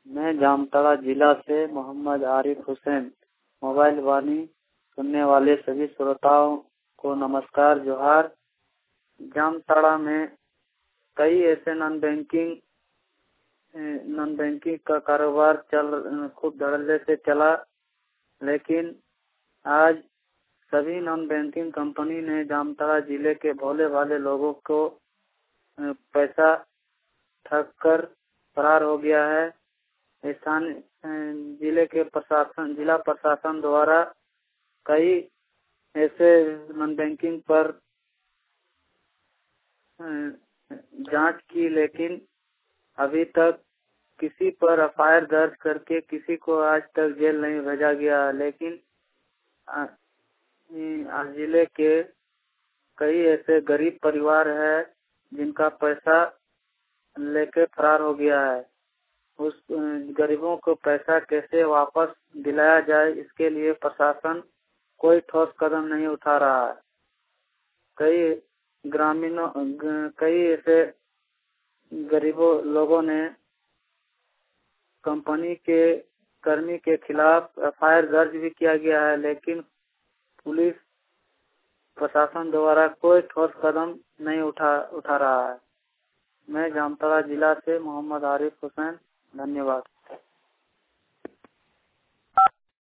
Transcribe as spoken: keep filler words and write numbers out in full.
मैं जामताड़ा जिला से मोहम्मद आरिफ हुसैन। मोबाइल वाणी सुनने वाले सभी श्रोताओं को नमस्कार, जोहार। जामताड़ा में कई ऐसे नॉन बैंकिंग नॉन बैंकिंग का कारोबार चल खूब धड़ल्ले से चला, लेकिन आज सभी नॉन बैंकिंग कंपनी ने जामताड़ा जिले के भोले भाले लोगों को पैसा ठग कर फरार हो गया है। स्थानीय जिले के प्रशासन जिला प्रशासन द्वारा कई ऐसे नॉन बैंकिंग पर जांच की, लेकिन अभी तक किसी पर एफ आई आर दर्ज करके किसी को आज तक जेल नहीं भेजा गया। लेकिन जिले के कई ऐसे गरीब परिवार है जिनका पैसा लेके फरार हो गया है। उस गरीबों को पैसा कैसे वापस दिलाया जाए, इसके लिए प्रशासन कोई ठोस कदम नहीं उठा रहा है। कई ग्रामीणों कई ऐसे गरीबों लोगों ने कंपनी के कर्मी के खिलाफ एफ आई आर दर्ज भी किया गया है, लेकिन पुलिस प्रशासन द्वारा कोई ठोस कदम नहीं उठा उठा रहा है। मैं जामताड़ा जिला से मोहम्मद आरिफ हुसैन। धन्यवाद।